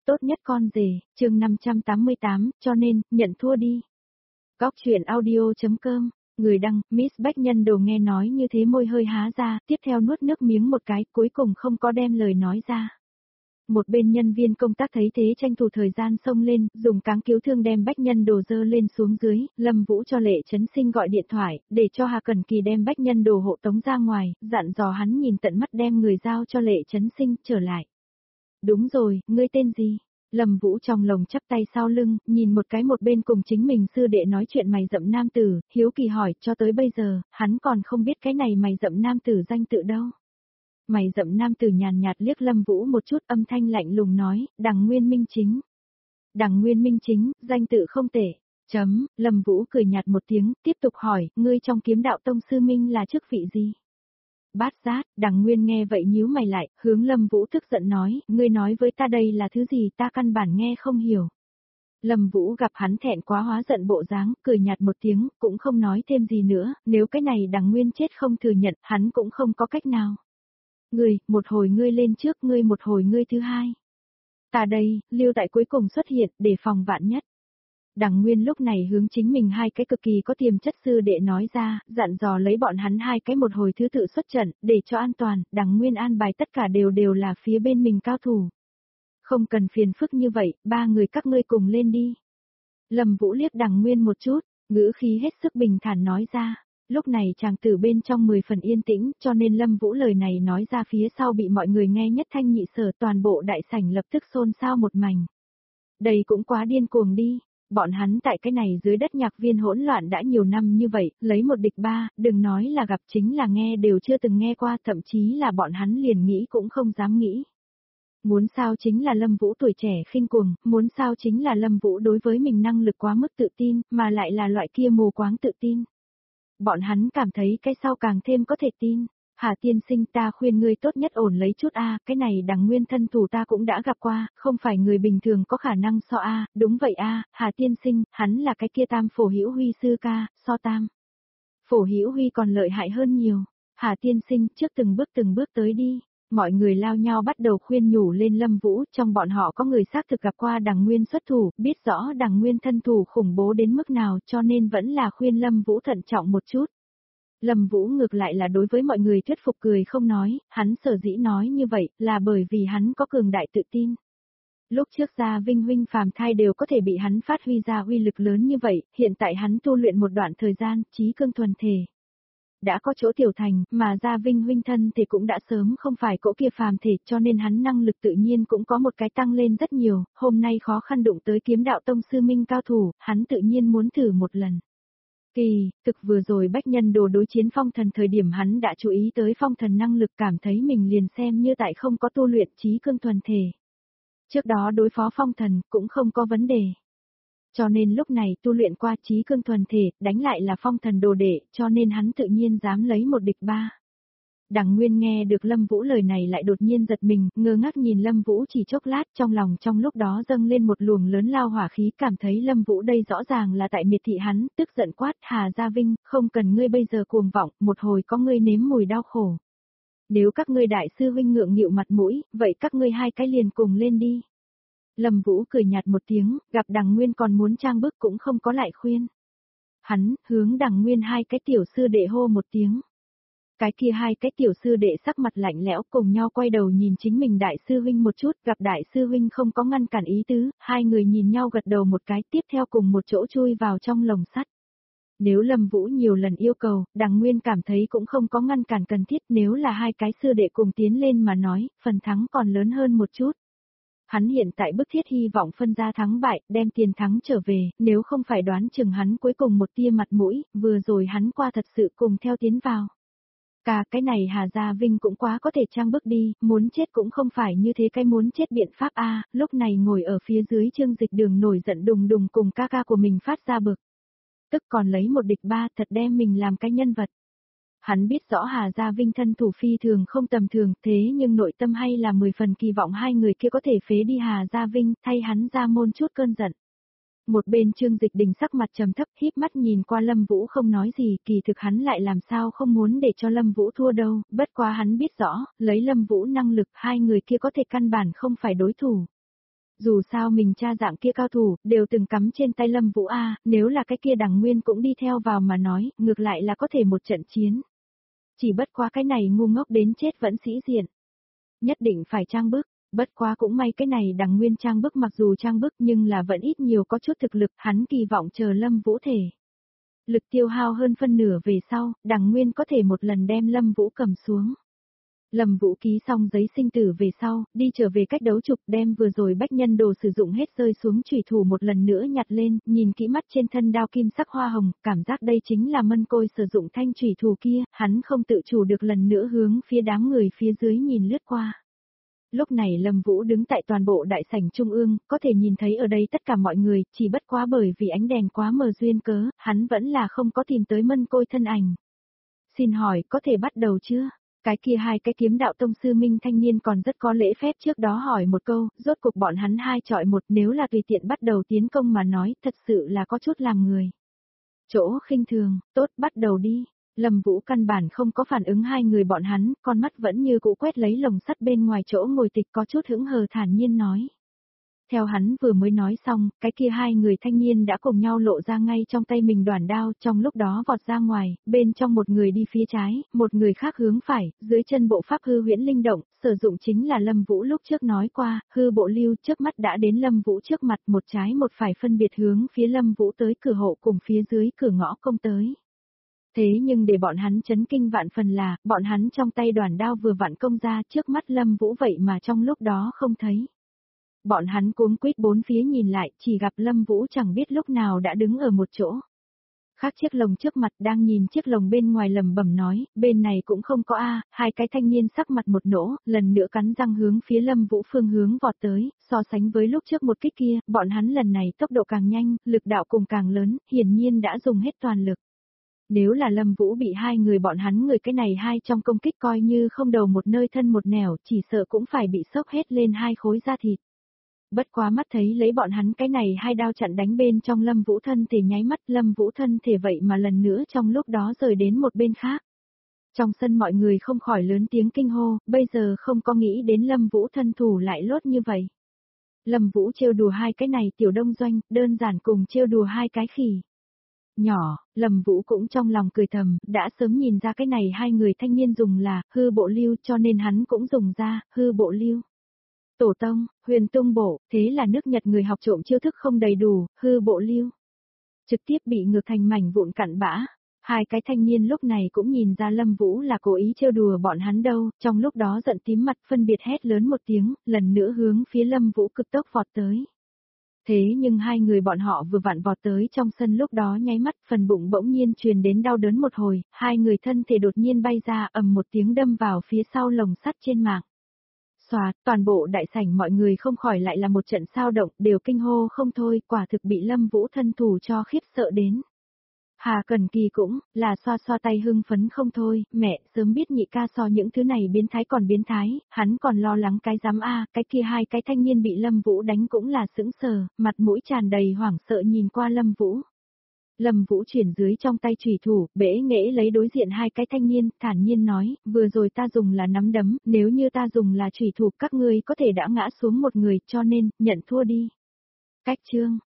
tốt nhất con rể, chương 588, cho nên, nhận thua đi. Góc truyện audio.com, người đăng, Miss Bách Nhân Đồ nghe nói như thế môi hơi há ra, tiếp theo nuốt nước miếng một cái, cuối cùng không có đem lời nói ra. Một bên nhân viên công tác thấy thế tranh thủ thời gian xông lên, dùng cáng cứu thương đem Bách Nhân Đồ dơ lên xuống dưới, Lâm Vũ cho Lệ Chấn Sinh gọi điện thoại, để cho Hà Cần Kỳ đem Bách Nhân Đồ hộ tống ra ngoài, dặn dò hắn nhìn tận mắt đem người giao cho Lệ Chấn Sinh, trở lại. Đúng rồi, ngươi tên gì? Lâm Vũ trong lồng chắp tay sau lưng, nhìn một cái một bên cùng chính mình sư đệ nói chuyện mày rậm nam tử, hiếu kỳ hỏi, cho tới bây giờ, hắn còn không biết cái này mày rậm nam tử danh tự đâu. Mày rậm nam tử nhàn nhạt liếc Lâm Vũ một chút, âm thanh lạnh lùng nói, Đằng Nguyên Minh Chính. Đằng Nguyên Minh Chính, danh tự không tệ. Lâm Vũ cười nhạt một tiếng, tiếp tục hỏi, ngươi trong Kiếm Đạo Tông sư minh là chức vị gì? Bát Giác. Đằng Nguyên nghe vậy nhíu mày lại, hướng Lâm Vũ tức giận nói, ngươi nói với ta đây là thứ gì, ta căn bản nghe không hiểu. Lâm Vũ gặp hắn thẹn quá hóa giận bộ dáng, cười nhạt một tiếng, cũng không nói thêm gì nữa, nếu cái này Đằng Nguyên chết không thừa nhận, hắn cũng không có cách nào. Ngươi, một hồi ngươi lên trước, ngươi một hồi ngươi thứ hai. Ta đây, lưu tại cuối cùng xuất hiện, để phòng vạn nhất. Đằng Nguyên lúc này hướng chính mình hai cái cực kỳ có tiềm chất sư đệ nói ra, dặn dò lấy bọn hắn hai cái một hồi thứ tự xuất trận, để cho an toàn, Đằng Nguyên an bài tất cả đều là phía bên mình cao thủ. Không cần phiền phức như vậy, ba người các ngươi cùng lên đi. Lâm Vũ liếc Đằng Nguyên một chút, ngữ khí hết sức bình thản nói ra. Lúc này chàng tử bên trong 10 phần yên tĩnh, cho nên Lâm Vũ lời này nói ra phía sau bị mọi người nghe nhất thanh nhị sở, toàn bộ đại sảnh lập tức xôn xao một mảnh. Đây cũng quá điên cuồng đi. Bọn hắn tại cái này dưới đất nhạc viên hỗn loạn đã nhiều năm như vậy, lấy một địch ba, đừng nói là gặp chính là nghe đều chưa từng nghe qua, thậm chí là bọn hắn liền nghĩ cũng không dám nghĩ. Muốn sao chính là Lâm Vũ tuổi trẻ khinh cuồng, muốn sao chính là Lâm Vũ đối với mình năng lực quá mức tự tin, mà lại là loại kia mù quáng tự tin. Bọn hắn cảm thấy cái sau càng thêm có thể tin. Hà tiên sinh, ta khuyên ngươi tốt nhất ổn lấy chút cái này Đằng Nguyên thân thủ ta cũng đã gặp qua, không phải người bình thường có khả năng so đúng vậy Hà tiên sinh, hắn là cái kia Tam Phổ Hữu Huy sư ca, so Tam Phổ Hữu Huy còn lợi hại hơn nhiều. Hà tiên sinh, trước từng bước tới đi. Mọi người lao nhau bắt đầu khuyên nhủ lên Lâm Vũ, trong bọn họ có người xác thực gặp qua Đằng Nguyên xuất thủ, biết rõ Đằng Nguyên thân thủ khủng bố đến mức nào, cho nên vẫn là khuyên Lâm Vũ thận trọng một chút. Lâm Vũ ngược lại là đối với mọi người thuyết phục cười không nói, hắn sở dĩ nói như vậy là bởi vì hắn có cường đại tự tin. Lúc trước Gia Vinh huynh phàm thai đều có thể bị hắn phát huy ra uy lực lớn như vậy, hiện tại hắn tu luyện một đoạn thời gian, trí cương thuần thể. Đã có chỗ tiểu thành, mà Gia Vinh huynh thân thì cũng đã sớm không phải cỗ kia phàm thể, cho nên hắn năng lực tự nhiên cũng có một cái tăng lên rất nhiều, hôm nay khó khăn đụng tới Kiếm Đạo Tông sư minh cao thủ, hắn tự nhiên muốn thử một lần. Thực vừa rồi Bách Nhân Đồ đối chiến phong thần thời điểm hắn đã chú ý tới phong thần năng lực, cảm thấy mình liền xem như tại không có tu luyện trí cương thuần thể. Trước đó đối phó phong thần cũng không có vấn đề. Cho nên lúc này tu luyện qua trí cương thuần thể, đánh lại là phong thần đồ đệ, cho nên hắn tự nhiên dám lấy một địch ba. Đằng Nguyên nghe được Lâm Vũ lời này lại đột nhiên giật mình, ngơ ngác nhìn Lâm Vũ chỉ chốc lát, trong lòng trong lúc đó dâng lên một luồng lớn lao hỏa khí, cảm thấy Lâm Vũ đây rõ ràng là tại miệt thị hắn, tức giận quát, Hà Gia Vinh, không cần ngươi bây giờ cuồng vọng, một hồi có ngươi nếm mùi đau khổ. Nếu các ngươi đại sư huynh ngượng nghịu mặt mũi, vậy các ngươi hai cái liền cùng lên đi. Lâm Vũ cười nhạt một tiếng, gặp Đằng Nguyên còn muốn trang bức cũng không có lại khuyên. Hắn, hướng Đằng Nguyên hai cái tiểu sư đệ hô một tiếng. Cái kia hai cái tiểu sư đệ sắc mặt lạnh lẽo cùng nhau quay đầu nhìn chính mình đại sư huynh một chút, gặp đại sư huynh không có ngăn cản ý tứ, hai người nhìn nhau gật đầu một cái, tiếp theo cùng một chỗ chui vào trong lồng sắt. Nếu Lâm Vũ nhiều lần yêu cầu, Đằng Nguyên cảm thấy cũng không có ngăn cản cần thiết, nếu là hai cái sư đệ cùng tiến lên mà nói, phần thắng còn lớn hơn một chút. Hắn hiện tại bức thiết hy vọng phân ra thắng bại, đem tiền thắng trở về, nếu không phải đoán chừng hắn cuối cùng một tia mặt mũi, vừa rồi hắn qua thật sự cùng theo tiến vào. Cái này Hà Gia Vinh cũng quá có thể trang bức đi, muốn chết cũng không phải như thế, cái muốn chết biện pháp lúc này ngồi ở phía dưới Trương Dịch Đường nổi giận đùng đùng cùng ca của mình phát ra bực. Tức còn lấy một địch ba, thật đem mình làm cái nhân vật. Hắn biết rõ Hà Gia Vinh thân thủ phi thường không tầm thường, thế nhưng nội tâm hay là 10 phần kỳ vọng hai người kia có thể phế đi Hà Gia Vinh, thay hắn ra môn chút cơn giận. Một bên Trương Dịch Đình sắc mặt trầm thấp, híp mắt nhìn qua Lâm Vũ không nói gì, kỳ thực hắn lại làm sao không muốn để cho Lâm Vũ thua đâu, bất quá hắn biết rõ, lấy Lâm Vũ năng lực hai người kia có thể căn bản không phải đối thủ. Dù sao mình cha dạng kia cao thủ, đều từng cắm trên tay Lâm Vũ A, nếu là cái kia Đằng Nguyên cũng đi theo vào mà nói, ngược lại là có thể một trận chiến. Chỉ bất quá cái này ngu ngốc đến chết vẫn sĩ diện. Nhất định phải trang bức, bất quá cũng may cái này Đằng Nguyên trang bức mặc dù trang bức nhưng là vẫn ít nhiều có chút thực lực, hắn kỳ vọng chờ Lâm Vũ thể. Lực tiêu hao hơn phân nửa về sau, Đằng Nguyên có thể một lần đem Lâm Vũ cầm xuống. Lâm Vũ ký xong giấy sinh tử về sau, đi trở về cách đấu trục đem vừa rồi bách nhân đồ sử dụng hết rơi xuống chủy thủ một lần nữa nhặt lên, nhìn kỹ mắt trên thân đao kim sắc hoa hồng, cảm giác đây chính là Mân Côi sử dụng thanh chủy thủ kia, hắn không tự chủ được lần nữa hướng phía đám người phía dưới nhìn lướt qua. Lúc này Lâm Vũ đứng tại toàn bộ đại sảnh trung ương, có thể nhìn thấy ở đây tất cả mọi người, chỉ bất quá bởi vì ánh đèn quá mờ duyên cớ, hắn vẫn là không có tìm tới Mân Côi thân ảnh. Xin hỏi, có thể bắt đầu chưa? Cái kia hai cái kiếm đạo tông sư minh thanh niên còn rất có lễ phép trước đó hỏi một câu, rốt cuộc bọn hắn hai chọi một, nếu là tùy tiện bắt đầu tiến công mà nói, thật sự là có chút làm người. Chỗ khinh thường, tốt bắt đầu đi. Lâm Vũ căn bản không có phản ứng hai người bọn hắn, con mắt vẫn như cũ quét lấy lồng sắt bên ngoài chỗ ngồi tịch có chút hững hờ thản nhiên nói. Theo hắn vừa mới nói xong, cái kia hai người thanh niên đã cùng nhau lộ ra ngay trong tay mình đoản đao, trong lúc đó vọt ra ngoài, bên trong một người đi phía trái, một người khác hướng phải, dưới chân bộ pháp hư huyễn linh động, sử dụng chính là Lâm Vũ lúc trước nói qua, hư bộ lưu trước mắt đã đến Lâm Vũ trước mặt, một trái một phải phân biệt hướng phía Lâm Vũ tới cửa hộ cùng phía dưới cửa ngõ công tới. Thế nhưng để bọn hắn chấn kinh vạn phần là, bọn hắn trong tay đoản đao vừa vặn công ra trước mắt Lâm Vũ vậy mà trong lúc đó không thấy. Bọn hắn cuống quýt bốn phía nhìn lại, chỉ gặp Lâm Vũ chẳng biết lúc nào đã đứng ở một chỗ. Khác chiếc lồng trước mặt đang nhìn chiếc lồng bên ngoài lầm bẩm nói, bên này cũng không có a. Hai cái thanh niên sắc mặt một nỗ, lần nữa cắn răng hướng phía Lâm Vũ phương hướng vọt tới, so sánh với lúc trước một kích kia, bọn hắn lần này tốc độ càng nhanh, lực đạo cùng càng lớn, hiển nhiên đã dùng hết toàn lực. Nếu là Lâm Vũ bị hai người bọn hắn người cái này hai trong công kích coi như không đầu một nơi thân một nẻo, chỉ sợ cũng phải bị sốc hết lên hai khối da thịt. Bất quá mắt thấy lấy bọn hắn cái này hai đao chặn đánh bên trong Lâm Vũ thân thể nháy mắt Lâm Vũ thân thể vậy mà lần nữa trong lúc đó rời đến một bên khác. Trong sân mọi người không khỏi lớn tiếng kinh hô, bây giờ không có nghĩ đến Lâm Vũ thân thủ lại lốt như vậy. Lâm Vũ trêu đùa hai cái này tiểu đông doanh, đơn giản cùng trêu đùa hai cái khỉ. Nhỏ, Lâm Vũ cũng trong lòng cười thầm, đã sớm nhìn ra cái này hai người thanh niên dùng là hư bộ lưu cho nên hắn cũng dùng ra hư bộ lưu. Tổ tông, huyền tung bộ, thế là nước Nhật người học trộm chiêu thức không đầy đủ, hư bộ lưu. Trực tiếp bị ngược thành mảnh vụn cặn bã. Hai cái thanh niên lúc này cũng nhìn ra Lâm Vũ là cố ý trêu đùa bọn hắn đâu, trong lúc đó giận tím mặt phân biệt hét lớn một tiếng, lần nữa hướng phía Lâm Vũ cực tốc vọt tới. Thế nhưng hai người bọn họ vừa vặn vọt tới trong sân lúc đó nháy mắt phần bụng bỗng nhiên truyền đến đau đớn một hồi, hai người thân thể đột nhiên bay ra ầm một tiếng đâm vào phía sau lồng sắt trên mạng. Xoạt, toàn bộ đại sảnh mọi người không khỏi lại là một trận sao động, đều kinh hô không thôi, quả thực bị Lâm Vũ thân thủ cho khiếp sợ đến. Hà Cẩn Kỳ cũng, là xoa xoa tay hưng phấn không thôi, mẹ, sớm biết nhị ca so những thứ này biến thái còn biến thái, hắn còn lo lắng cái giám a, cái kia hai cái thanh niên bị Lâm Vũ đánh cũng là sững sờ, mặt mũi tràn đầy hoảng sợ nhìn qua Lâm Vũ. Lâm Vũ chuyển dưới trong tay chủy thủ, bẽ nghễ lấy đối diện hai cái thanh niên, thản nhiên nói, vừa rồi ta dùng là nắm đấm, nếu như ta dùng là chủy thủ các ngươi có thể đã ngã xuống một người cho nên, nhận thua đi. Cách chương.